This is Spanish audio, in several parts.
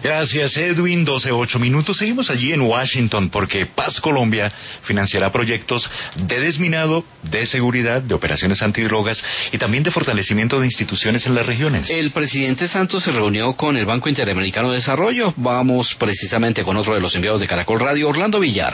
Gracias, Edwin. 12:08. Seguimos allí en Washington porque Paz Colombia financiará proyectos de desminado, de seguridad, de operaciones antidrogas y también de fortalecimiento de instituciones en las regiones. El presidente Santos se reunió con el Banco Interamericano de Desarrollo. Vamos precisamente con otro de los enviados de Caracol Radio, Orlando Villar.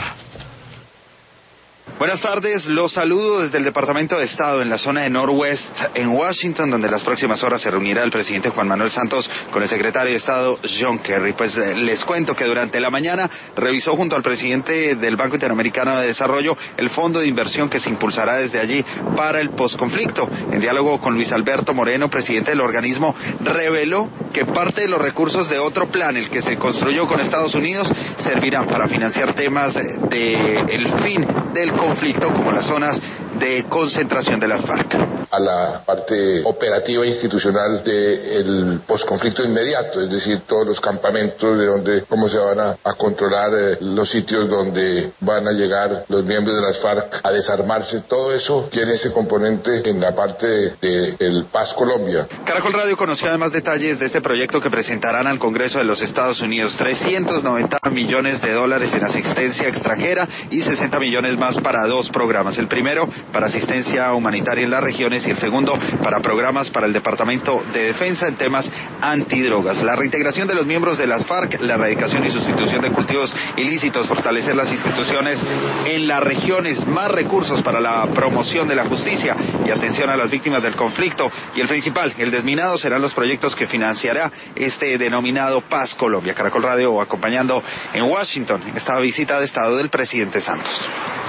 Buenas tardes, los saludo desde el Departamento de Estado en la zona de Northwest en Washington, donde en las próximas horas se reunirá el presidente Juan Manuel Santos con el secretario de Estado John Kerry. Pues les cuento que durante la mañana revisó junto al presidente del Banco Interamericano de Desarrollo el fondo de inversión que se impulsará desde allí para el posconflicto. En diálogo con Luis Alberto Moreno, presidente del organismo, reveló que parte de los recursos de otro plan, el que se construyó con Estados Unidos, servirán para financiar temas del fin del conflicto, como las zonas de concentración de las FARC. A la parte operativa e institucional del posconflicto inmediato, es decir, todos los campamentos de donde, cómo se van a controlar los sitios donde van a llegar los miembros de las FARC a desarmarse, todo eso tiene ese componente en la parte del Paz Colombia. Caracol Radio conoció además detalles de este proyecto que presentarán al Congreso de los Estados Unidos, $390 millones en asistencia extranjera y 60 millones más para dos programas. El primero para asistencia humanitaria en las regiones y el segundo para programas para el Departamento de Defensa en temas antidrogas. La reintegración de los miembros de las FARC, la erradicación y sustitución de cultivos ilícitos, fortalecer las instituciones en las regiones, más recursos para la promoción de la justicia y atención a las víctimas del conflicto. Y el principal, el desminado, serán los proyectos que financiará este denominado Paz Colombia. Caracol Radio acompañando en Washington esta visita de Estado del presidente Santos.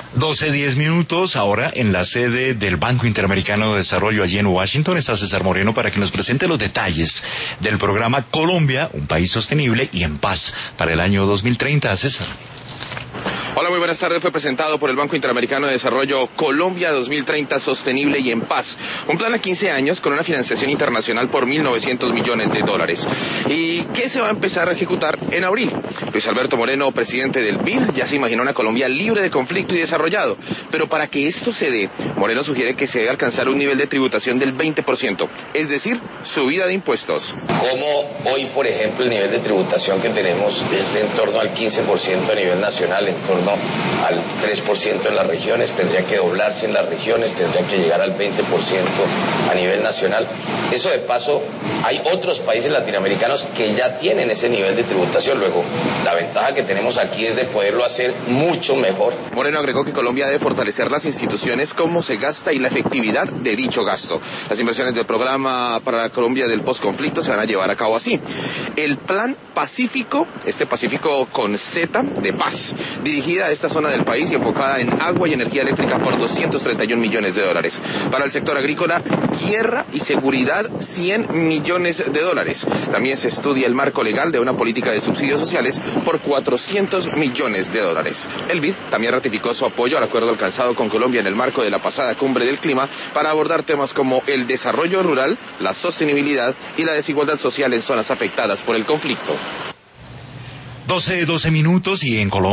12:10. Ahora en la sede del Banco Interamericano de Desarrollo allí en Washington está César Moreno para que nos presente los detalles del programa Colombia, un país sostenible y en paz para el año 2030. César. Hola, muy buenas tardes. Fue presentado por el Banco Interamericano de Desarrollo Colombia 2030 Sostenible y en Paz. Un plan a 15 años con una financiación internacional por $1.900 millones. ¿Y qué se va a empezar a ejecutar en abril? Luis Alberto Moreno, presidente del BID, ya se imaginó una Colombia libre de conflicto y desarrollado. Pero para que esto se dé, Moreno sugiere que se debe alcanzar un nivel de tributación del 20%, es decir, subida de impuestos. Como hoy, por ejemplo, el nivel de tributación que tenemos es de en torno al 15% a nivel nacional, en torno al 3% en las regiones, tendría que doblarse en las regiones, tendría que llegar al 20% a nivel nacional. Eso de paso, hay otros países latinoamericanos que ya tienen ese nivel de tributación. Luego, la ventaja que tenemos aquí es de poderlo hacer mucho mejor. Moreno agregó que Colombia debe fortalecer las instituciones, cómo se gasta y la efectividad de dicho gasto. Las inversiones del programa para la Colombia del posconflicto se van a llevar a cabo así. El Plan Pacífico, este Pacífico con Z de paz, dirigida a esta zona del país y enfocada en agua y energía eléctrica por $231 millones. Para el sector agrícola, tierra y seguridad, $100 millones. También se estudia el marco legal de una política de subsidios sociales por $400 millones. El BID también ratificó su apoyo al acuerdo alcanzado con Colombia en el marco de la pasada cumbre del clima para abordar temas como el desarrollo rural, la sostenibilidad y la desigualdad social en zonas afectadas por el conflicto. 12:12 y en Colombia.